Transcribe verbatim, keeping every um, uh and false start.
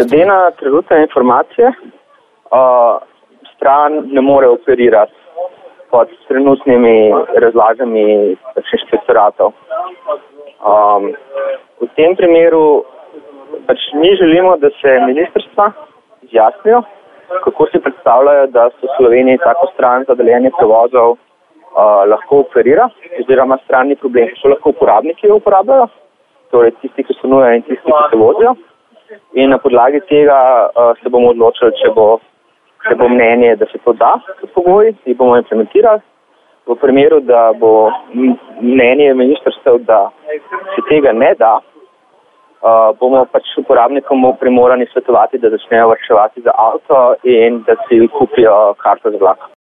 Glede na trenutne informacije, uh, stran ne more operirati pod trenutnimi razlagami pač inšpektoratov. Um, v tem primeru pač mi želimo, da se ministrstva izjasnijo, kako si predstavljajo, da so v Sloveniji tako stran za deljenje prevozov uh, lahko operira, oziroma stranni problem, ki so lahko uporabniki jo uporabljajo, torej tisti, ki so nujajo in tisti, ki se vozijo. In na podlagi tega uh, se bomo odločili, če bo, če bo mnenje, da se to da kot pogoj, jih bomo implementirali. V primeru, da bo mnenje ministrstev, da se tega ne da, uh, bomo pač uporabnikom primorani svetovati, da začnejo varčevati za avto in da si kupijo karto za vlak.